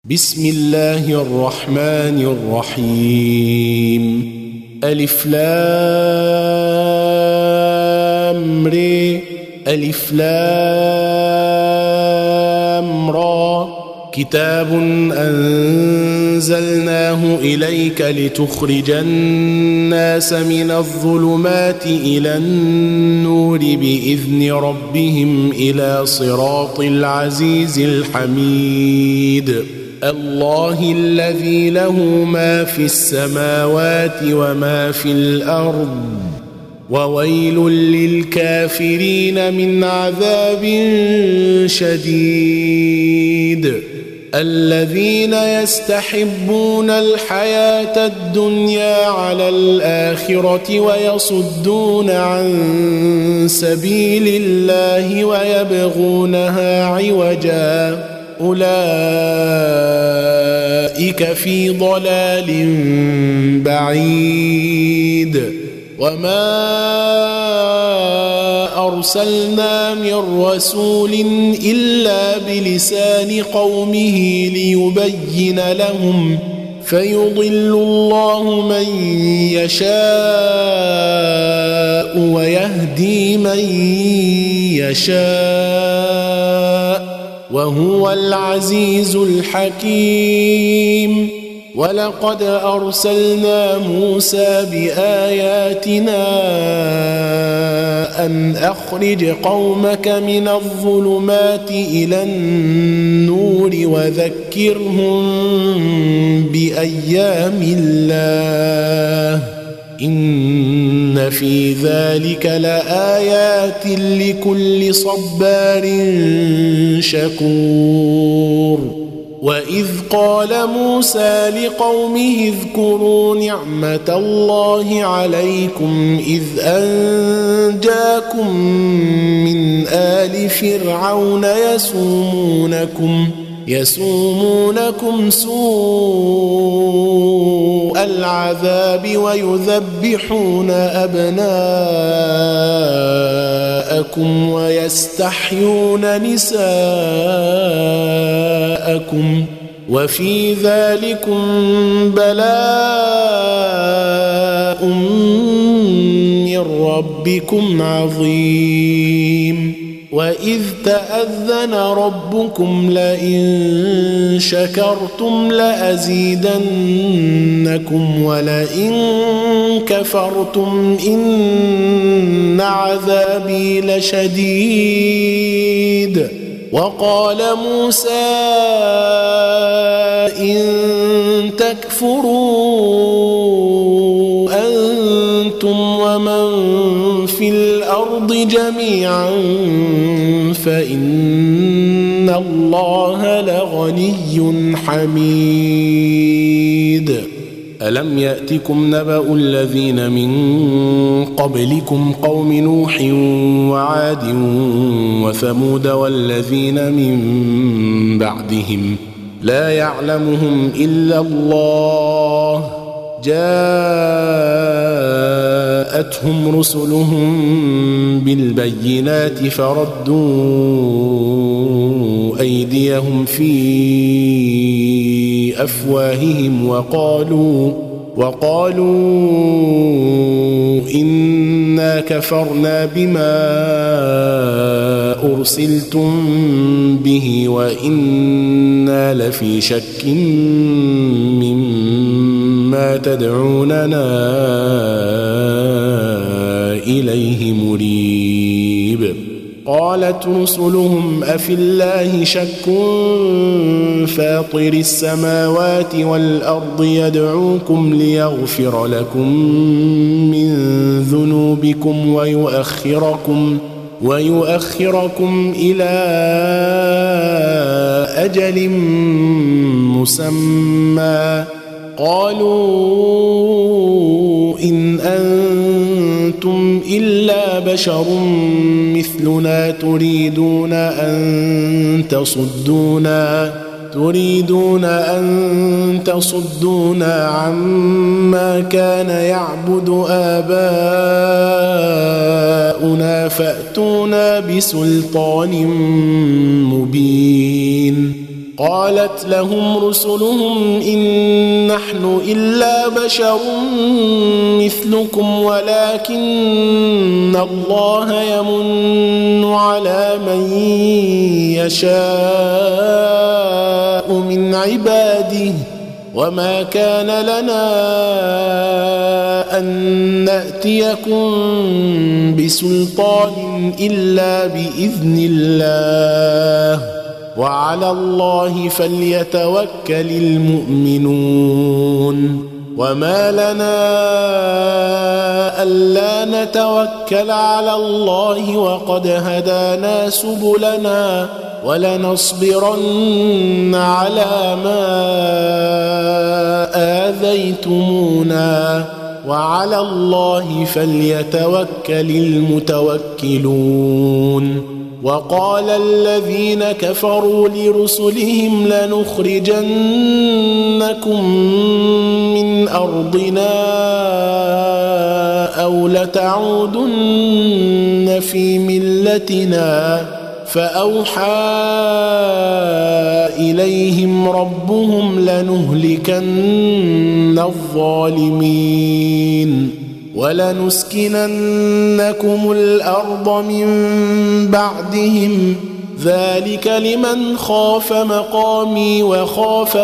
بسم الله الرحمن الرحيم. ألف لام ر ألف لام را كتاب أنزلناه إليك لتخرج الناس من الظلمات إلى النور بإذن ربهم إلى صراط العزيز الحميد. الله الذي له ما في السماوات وما في الأرض وويل للكافرين من عذاب شديد. الذين يستحبون الحياة الدنيا على الآخرة ويصدون عن سبيل الله ويبغونها عوجا أولئك في ضلال بعيد. وما أرسلنا من رسول إلا بلسان قومه ليبين لهم فيضل الله من يشاء ويهدي من يشاء وهو العزيز الحكيم. ولقد أرسلنا موسى بآياتنا أن أخرج قومك من الظلمات إلى النور وذكرهم بأيام الله إن في ذلك لآيات لكل صبار شكور. وإذ قال موسى لقومه اذكروا نعمة الله عليكم إذ أنجاكم من آل فرعون يسومونكم سوء العذاب ويذبحون أبناءكم ويستحيون نساءكم وفي ذلكم بلاء من ربكم عظيم. وإذ تأذن ربكم لئن شكرتم لأزيدنكم ولئن كفرتم إن عذابي لشديد. وقال موسى إن تكفروا أنتم ومن في الأرض جميعا فإن الله لغني حميد. ألم يأتكم نبأ الذين من قبلكم قوم نوح وعاد وثمود والذين من بعدهم لا يعلمهم إلا الله جاءتهم رسلهم بالبينات فردوا أيديهم في أفواههم وقالوا إنا كفرنا بما أرسلتم به وإنا لفي شك مما تدعوننا إليه مريب. قالت رسلهم أفي الله شك فاطر السماوات والأرض يدعوكم ليغفر لكم من ذنوبكم ويؤخركم إلى أجل مسمى قالوا إن أنتم إلا بشر مثلنا تريدون أن تصدونا عما كان يعبد آباؤنا فأتونا بسلطان مبين قالت لهم رسلهم إن نحن إلا بشر مثلكم ولكن الله يمن على من يشاء من عباده وما كان لنا أن نأتيكم بسلطان إلا بإذن الله وعلى الله فليتوكل المؤمنون وما لنا ألا نتوكل على الله وقد هدانا سبلنا ولنصبرن على ما آذيتمونا وعلى الله فليتوكل المتوكلون وقال الذين كفروا لرسلهم لنخرجنكم من أرضنا أو لتعودن في ملتنا فأوحى إليهم ربهم لنهلكن الظالمين ولنسكننكم الأرض من بعدهم ذلك لمن خاف مقامي وخاف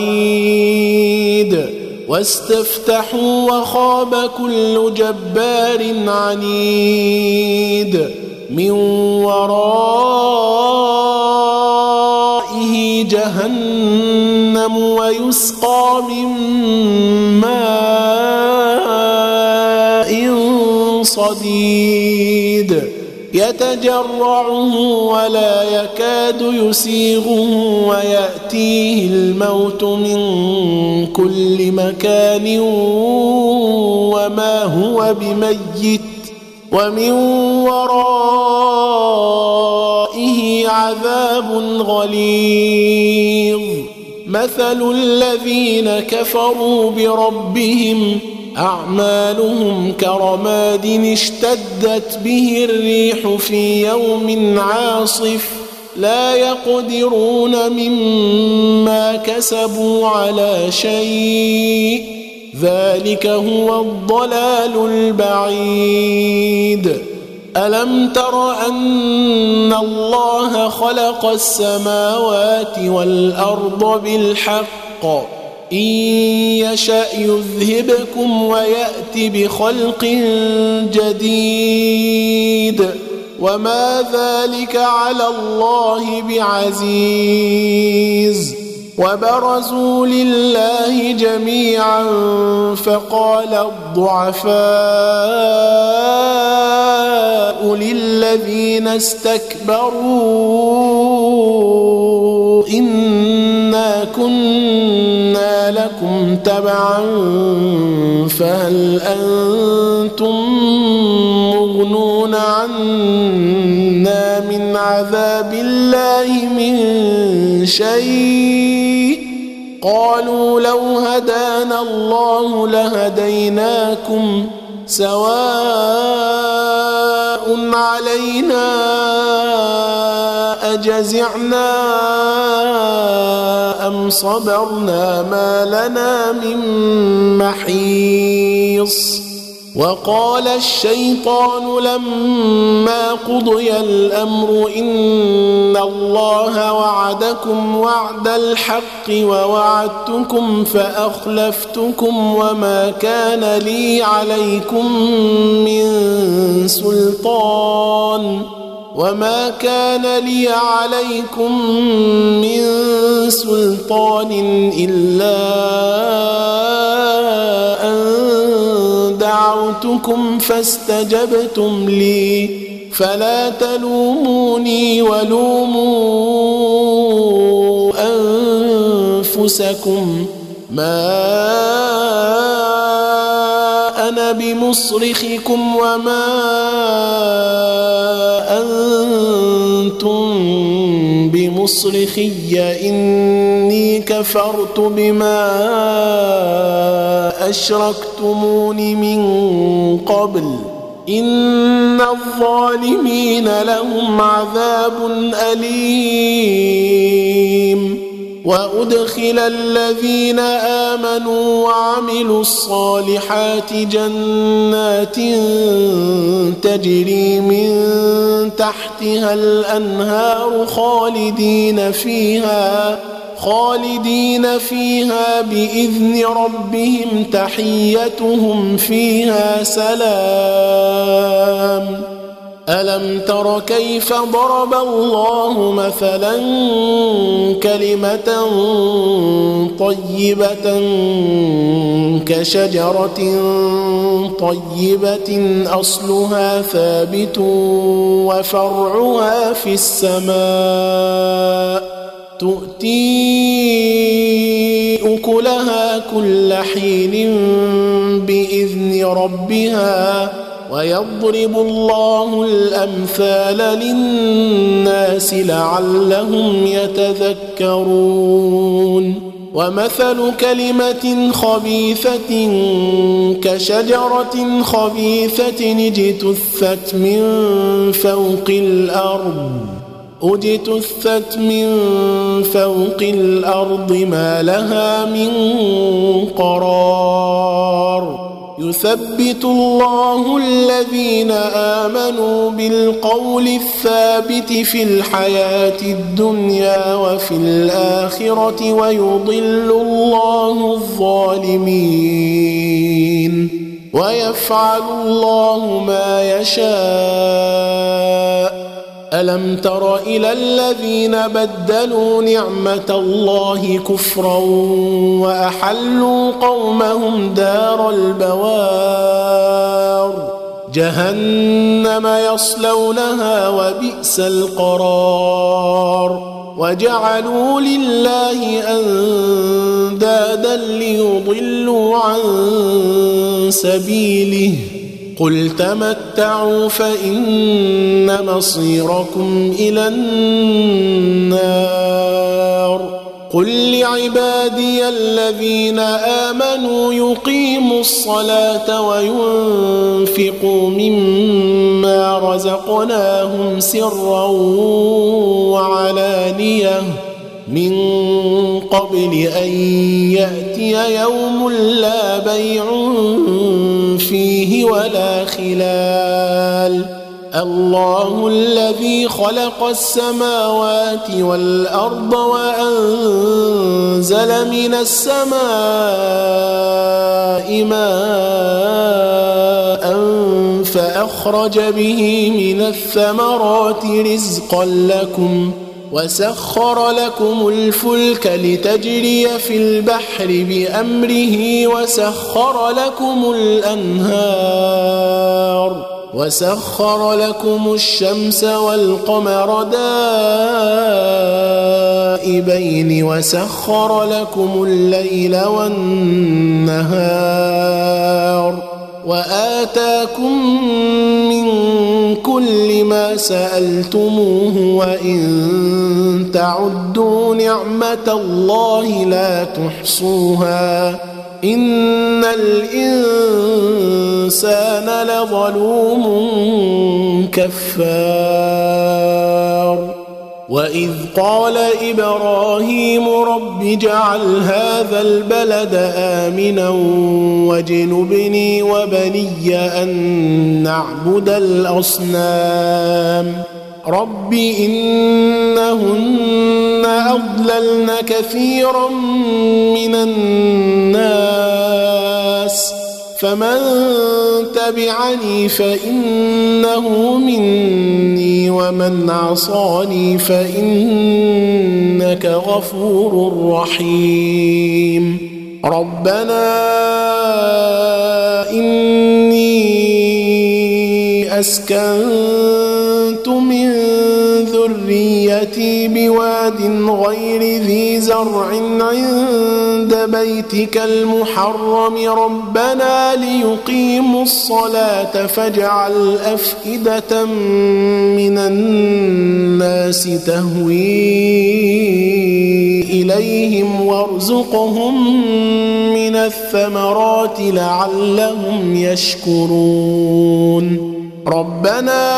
وعيد واستفتحوا وخاب كل جبار عنيد من ورائه جهنم ويسقى من ماء صديد يتجرعه ولا يكاد يسيغه ويأتيه الموت من كل مكان وما هو بميت ومن ورائه عذاب غليظ مثل الذين كفروا بربهم أعمالهم كرماد اشتدت به الريح في يوم عاصف لا يقدرون مما كسبوا على شيء ذلك هو الضلال البعيد ألم تر أن الله خلق السماوات والأرض بالحق إن يشأ يذهبكم ويأت بخلق جديد وما ذلك على الله بعزيز وبرزوا لله جميعا فقال الضعفاء للذين استكبروا إنا كنا لكم تبعا فهل أنتم مغنون عنا من عذاب الله من شيء قالوا لو هدانا الله لهديناكم سواء علينا أجزعنا أم صبرنا ما لنا من محيص وقال الشيطان لما قضي الأمر إن الله وعدكم وعد الحق ووعدتكم فأخلفتكم وما كان لي عليكم من سلطان إلا أن دعوتكم فاستجبتم لي فلا تلوموني ولوموا أنفسكم ما أنا بمصرخكم وما أنتم بمصرخي إني كفرت بما أشركتمون من قبل إن الظالمين لهم عذاب أليم وأدخل الذين آمنوا وعملوا الصالحات جنات تجري من تحتها الأنهار خالدين فيها بإذن ربهم تحيتهم فيها سلام. ألم تر كيف ضرب الله مثلا كلمة طيبة كشجرة طيبة أصلها ثابت وفرعها في السماء تؤتي أكلها كل حين بإذن ربها ويضرب الله الأمثال للناس لعلهم يتذكرون. ومثل كلمة خبيثة كشجرة خبيثة اجتثت من فوق الأرض ما لها من قرار. يثبت الله الذين آمنوا بالقول الثابت في الحياة الدنيا وفي الآخرة ويضل الله الظالمين ويفعل الله ما يشاء. ألم تر إلى الذين بدلوا نعمة الله كفرا وأحلوا قومهم دار البوار جهنم يصلونها وبئس القرار. وجعلوا لله أندادا ليضلوا عن سبيله قل تمتعوا فإن مصيركم إلى النار. قل لعبادي الذين آمنوا يقيموا الصلاة وينفقوا مما رزقناهم سرا وعلانية من قبل أن يأتي يوم لا بيع فيه ولا خلال. الله الذي خلق السماوات والأرض وأنزل من السماء ماء فأخرج به من الثمرات رزقا لكم وسخر لكم الفلك لتجري في البحر بأمره وسخر لكم الشمس والقمر دائبين وسخر لكم الليل والنهار وآتاكم من كل ما سألتموه وإن تعدوا نعمة الله لا تحصوها إن الإنسان لظلوم كفار. وإذ قال إبراهيم رب اجعل هذا البلد آمنا واجنبني وبني أن نعبد الأصنام رب إنهن أضللن كثيرا من الناس فمن تبعني فإنه مني ومن عصاني فإنك غفور رحيم. ربنا إني أسكنت من ذريتي بواد غير ذي زرع عند بيتك المحرم ربنا ليقيموا الصلاة فاجعل أفئدة من الناس تهوي إليهم وارزقهم من الثمرات لعلهم يشكرون. ربنا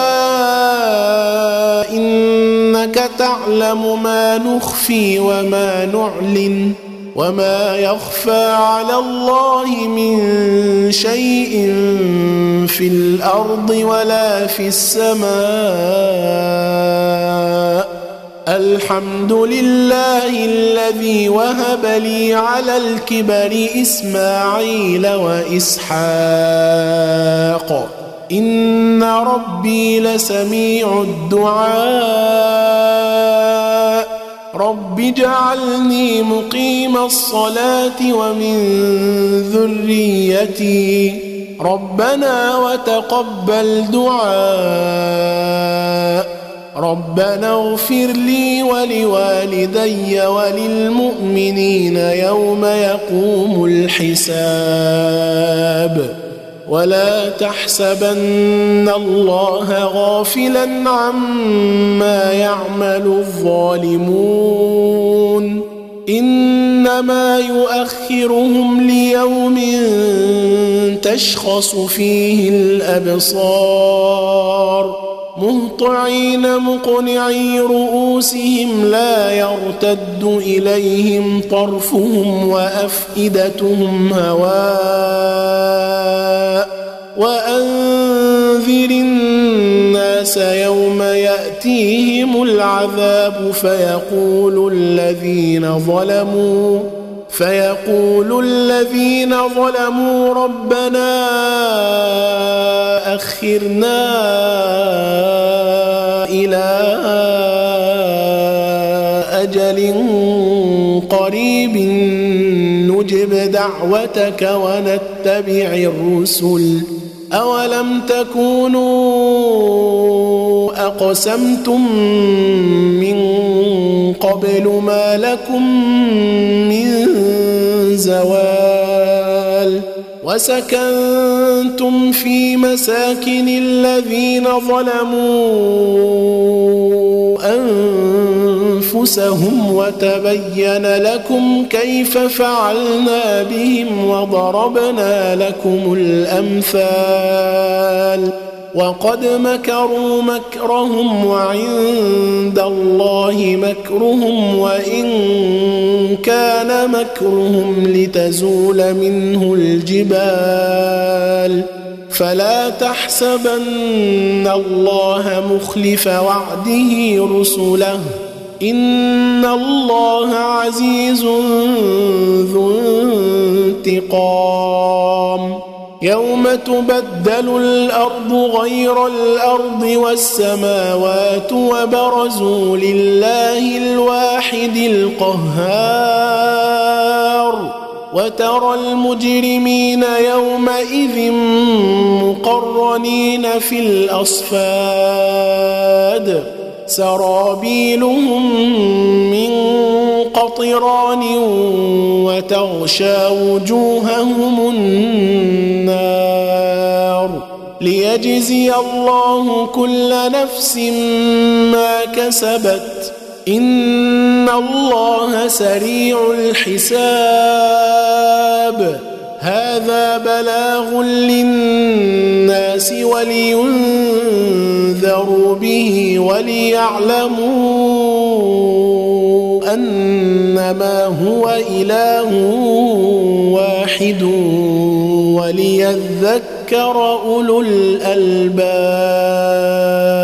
إنك تعلم ما نخفي وما نعلن وما يخفى على الله من شيء في الأرض ولا في السماء الحمد لله الذي وهب لي على الكبر إسماعيل وإسحاق إن ربي لسميع الدعاء رب اجعلني مقيم الصلاة ومن ذريتي ربنا وتقبل دعاء ربنا اغفر لي ولوالدي وللمؤمنين يوم يقوم الحساب ولا تحسبن الله غافلا عما يعمل الظالمون إنما يؤخرهم ليوم تشخص فيه الأبصار مهطعين مقنعي رؤوسهم لا يرتد إليهم طرفهم وأفئدتهم هواء وأنذر الناس يوم يأتيهم العذاب فيقول الذين ظلموا ربنا أخرنا إلى أجل قريب نجب دعوتك ونتبع الرسل أولم تكونوا أقسمتم من قبل ما لكم من زوال وسكنتم في مساكن الذين ظلموا أنفسهم وتبين لكم كيف فعلنا بهم وضربنا لكم الأمثال وقد مكروا مكرهم وعند الله مكرهم وإن كان مكرهم لتزول منه الجبال فلا تحسبن الله مخلف وعده رسله إن الله عزيز ذو انتقام يوم تبدل الأرض غير الأرض والسماوات وبرزوا لله الواحد القهار وترى المجرمين يومئذ مقرنين في الأصفاد سرابيلهم من قطران وتغشى وجوههم النار ليجزي الله كل نفس ما كسبت إن الله سريع الحساب هذا بلاغ للناس ولينذروا به وليعلموا أنما هو إله واحد وليذكر أولو الألباب